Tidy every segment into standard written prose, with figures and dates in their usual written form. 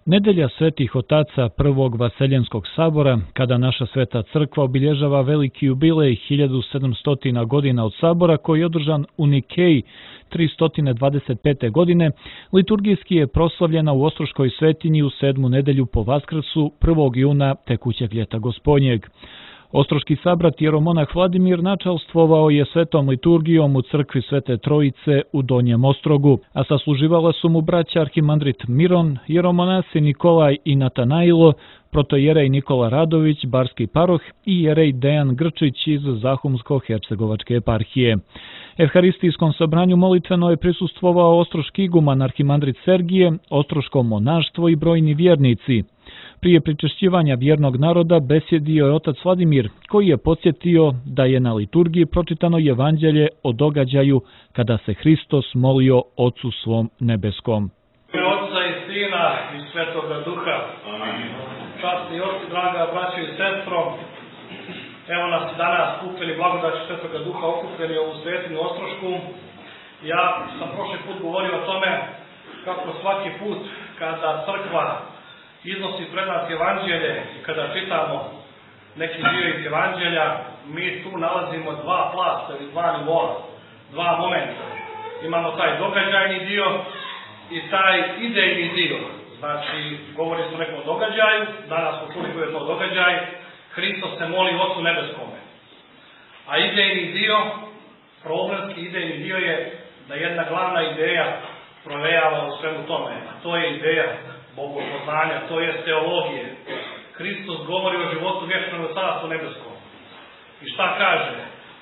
Nedelja svetih otaca Prvog Vaseljenskog sabora, kada naša sveta crkva obilježava veliki jubilej 1700 godina od sabora koji je održan u Nikeji 325. godine, liturgijski je proslavljena u Ostroškoj svetinji u 7. nedelju po Vaskrsu 1. juna tekućeg ljeta Gospodnjeg. Ostroški sabrat jeromonah Vladimir načalstvovao je svetom liturgijom u crkvi Svete Trojice u Donjem Ostrogu, a sasluživala su mu braća arhimandrit Miron, jeromonasi Nikolaj i Natanailo, protojerej Nikola Radović, barski paroh i jerej Dejan Grčić iz Zahumsko-Hercegovačke eparhije. Evharistijskom sabranju molitveno je prisustvovao ostroški iguman arhimandrit Sergije, ostroško monaštvo i brojni vjernici. Prije pričešćivanja vjernog naroda besjedio je otac Vladimir, koji je podsjetio da je na liturgiji pročitano evanđelje o događaju kada se Hristos molio Ocu svom nebeskom. Otca i Sina i Svetoga Duha. Časni oci, draga braćo i sestro, evo nas danas skupili blagodaću Svetoga Duha, okupljeni ovu svetinu Ostrošku. Ja sam prošli put govorio o tome kako svaki put kada crkva iznosi pred nas evanđelje i kada čitamo neki dio iz evanđelja, mi tu nalazimo dva plasta ili dva nivoa, dva momenta. Imamo taj događajni dio i taj idejni dio. Znači, govori se o nekom događaju, danas smo čuli koji je to događaj, Hristos se moli Ocu nebeskome. A idejni dio, problemski idejni dio je da jedna glavna ideja provejava u svemu tome, a to je ideja bogopoznanja, to je teologije. Hristos govori o životu vječnom u Carstvu nebeskom. I šta kaže?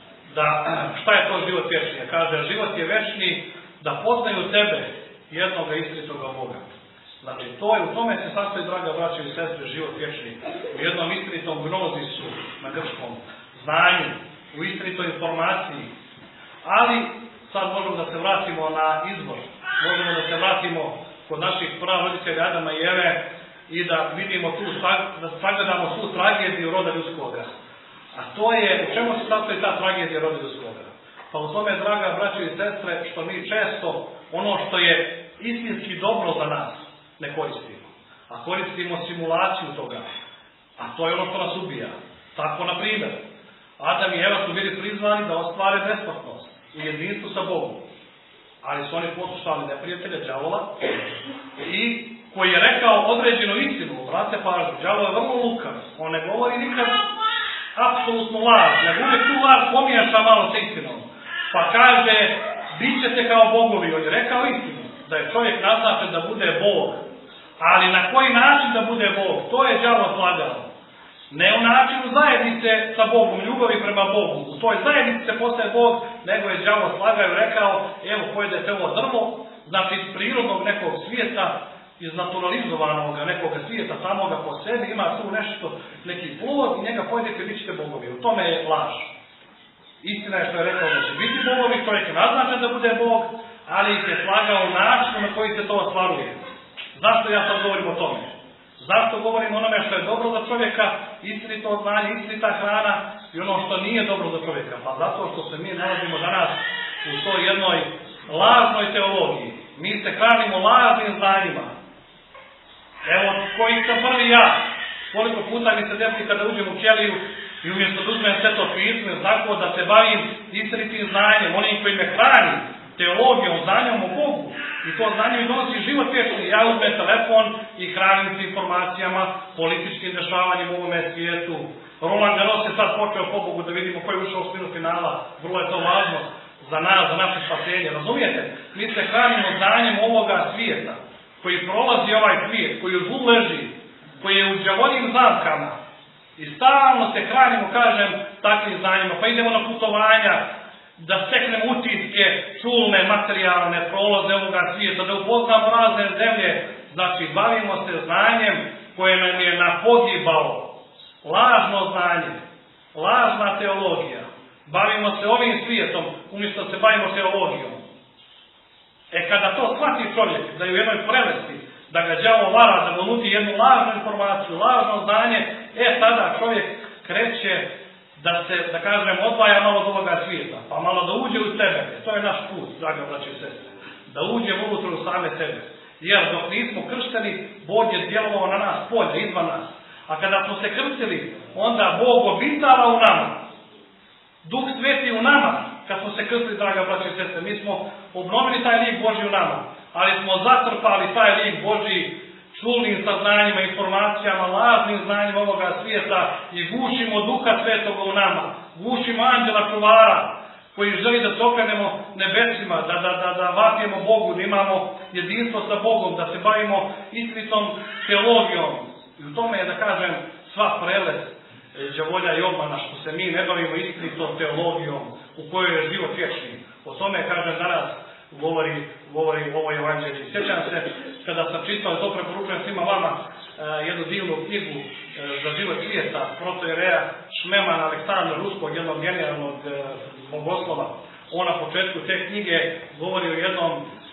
Šta je to život vječni? Kaže, život je vječni da poznaju tebe, jednoga istinitoga Boga. Znači, u tome se sastoji, draga braćo i sestre, život vječni. U jednom istinitom gnozisu, na grčkom, znanju, u istinitoj informaciji. Ali, sad možemo da se vratimo na izbor. Možemo da se vratimo kod naših praroditelja Adama i Eve i da vidimo da sagledamo tu tragediju roda ljudskoga. A to je, u čemu se sastoji ta tragedija roda ljudskoga? Pa u tome, draga braćo i sestre, što mi često ono što je istinski dobro za nas ne koristimo. A koristimo simulaciju toga. A to je ono što nas ubija. Tako, na primjer, Adam i Eva su bili prizvani da ostvare besplatnost u jedinstvu sa Bogom. Ali su oni poslušali neprijatelja, đavola, i koji je rekao određenu istinu, brate pažnju, đavo je vrlo lukav, on ne govori nikad apsolutno laž, nego uvijek tu laž pomiješa malo sa istinom, pa kaže, bit ćete kao bogovi, on je rekao istinu, da je čovjek naznačen da bude Bog, ali na koji način da bude Bog, to je đavo slagao. Ne u načinu zajednice sa Bogom, ljubavi prema Bogu. U toj zajednici se postaje Bog, nego je đavo slagao i rekao, evo pojedete ovo drvo, znači iz prirodnog nekog svijeta, iz naturalizovanog nekog svijeta samoga po sebi, ima tu nešto, neki plod i njega pojedete i bit ćete bogovi. U tome je laž. Istina je što je rekao da će biti bogovi, čovjek je naznačen da bude Bog, ali ih je slagao način na koji se to ostvaruje. Zašto ja sad govorim o tome? Zašto govorim onome što je dobro za čovjeka, istinito znanje, istinita hrana i ono što nije dobro za čovjeka? Pa zato što se mi nalazimo danas u toj jednoj lažnoj teologiji. Mi se hranimo lažnim znanjima. Evo, koji sam prvi ja, koliko puta mi se desi kada uđem u ćeliju i umjesto da uzmem Sveto pismo, tako da se bavim istinitim znanjem, onim koji me hrani, teologijom, znanjem o Bogu. I to znanje mi donosi život vječni. Ja uzmem telefon i hranim se informacijama, političkim dešavanjem u ovome svijetu. Roland Garros je sad počeo po Bogu da vidimo ko je ušao u spinu finala. Vrlo je to važno za nas, za naše spasenje. Razumijete? Mi se hranimo znanjem ovoga svijeta, koji prolazi ovaj svijet, koji u zlu leži, koji je u đavoljim zamkama. I stalno se hranimo, kažem, takvim znanjima. Pa idemo na putovanja, da steknemo utiske, čulne, materijalne, prolaze ovoga svijeta, da upoznamo razne zemlje. Znači, bavimo se znanjem koje nam je na pogibao. Lažno znanje, lažna teologija. Bavimo se ovim svijetom, umjesto da se bavimo teologijom. Kada to shvati čovjek, da je u jednoj prelesti, da ga đavo vara, da mu nudi jednu lažnu informaciju, lažno znanje, tada čovjek kreće da se, da kažem, odvaja malo od ovoga svijeta, pa malo da uđe u sebe. To je naš put, draga braće i sestre. Da uđemo unutra u same sebe. Jer dok nismo kršteni, Bog je djelovao na nas polje, izvan nas. A kada smo se krstili, onda Bog obitava u nama. Duh Sveti u nama, kad smo se krstili, draga braće i sestre, mi smo obnovili taj lik Božji u nama, ali smo zatrpali taj lik Božji čulnim saznanjima, informacijama, lažnim znanjima ovoga svijeta i gušimo Duha Svetoga u nama, gušimo anđela čuvara koji želi da se okrenemo nebesima, da vapijemo Bogu, da imamo jedinstvo sa Bogom, da se bavimo istinitom teologijom. I u tome je, da kažem, sva prelest đavolja i obmana, što se mi ne bavimo istinitom teologijom u kojoj je život vječni. O tome, kažem, danas govori ovo evanđelje. Sjećam se, kada sam čitao, to preporučujem svima vama, jednu divnu knjigu za život svijeta, protojereja Šmemana Aleksandra Ruskog, jednog genijalnog bogoslova. On na početku te knjige govori o jednom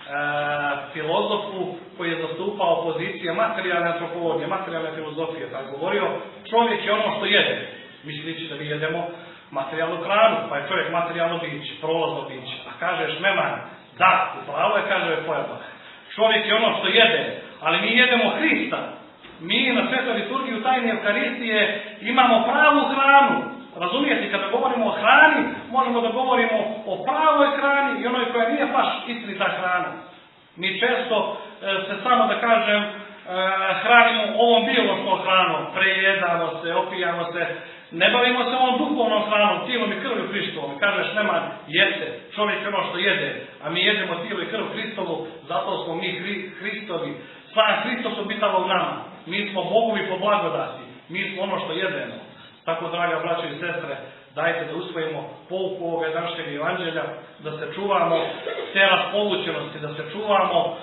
filozofu koji je zastupao pozicije materijalne antropologije, materijalne filozofije. Tako govorio, čovjek je ono što jede, mislići da mi jedemo materijalnu hranu, pa je čovjek materijalno biće, prolazno biće. A kaže Šmeman, da, upravo je, kaže Feuerbach, čovjek je ono što jede, ali mi jedemo Hrista. Mi na svetoj liturgiji u tajni Evkaristije imamo pravu hranu. Razumijete, kada govorimo o hrani, možemo da govorimo o pravoj hrani i onoj koja nije baš istinita hrana. Mi često se samo, da kažem, hranimo ovom biološkom hranom, prejedamo se, opijamo se, ne bavimo se ovom duhovnom hranom, tijelom i krvju Hristovom. Kaže Šmeman, jeste, čovjek je ono što jede, a mi jedemo tijelo i krv Hristovu, zato smo mi Hristovi. Sam Hristos obitava u nama. Mi smo Bogovi po blagodati, mi smo ono što jedemo. Tako, draga braćo i sestre, dajte da usvojimo pouku ovoga današnjeg evanđelja, da se čuvamo te raspolućenosti, da se čuvamo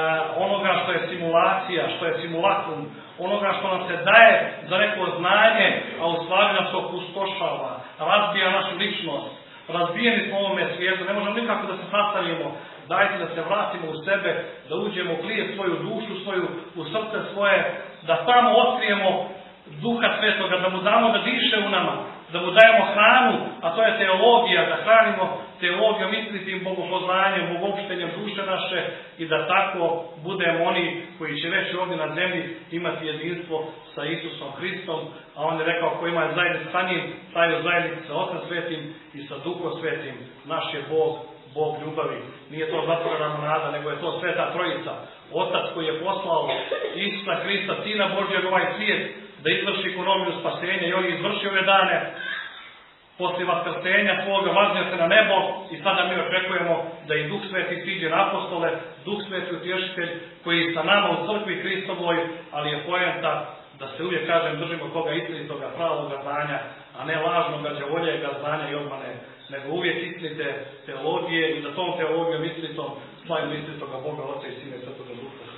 onoga što je simulacija, što je simulakrum, onoga što nam se daje za neko znanje, a u stvari nas opustošava, razbija našu ličnost. Razbijeni smo u ovome svijetu, ne možemo nikako da se sastavimo. Dajte da se vratimo u sebe, da uđemo u klijet svoju dušu svoju, u srce svoje, da tamo otkrijemo Duha Svetoga, da mu damo da diše u nama, da mu dajemo hranu, a to je teologija, da hranimo teologijom, istinitim bogopoznanjem, bogopštenjem duše naše i da tako budemo oni koji će već ovdje na zemlji imati jedinstvo sa Isusom Hristom, a on je rekao ko ima zajednicu sa njim, taj je zajednicu sa Otcem Svetim i sa Duhom Svetim. Naš je Bog ljubavi. Nije to zatvorena nada, nego je to Sveta Trojica. Otac koji je poslao Isusa Hrista, Sina Božjeg, ovaj svijet, da izvrši ekonomiju spasenja i on je izvršio ove dane poslije vaskrsenja svoga, vaznio se na nebo i sada mi očekujemo da i Duh Sveti siđe na apostole, Duh Sveti utješitelj koji sa nama u crkvi Hristovoj, ali je poenta da se uvijek, kažem, držimo toga istinitoga pravoga znanja, a ne lažnoga đavoljega znanja i obmane, nego uvijek istinite teologije i za tom teologijom istinitom slavimo istinitoga Boga, Oca i Sina i Svetoga Duha.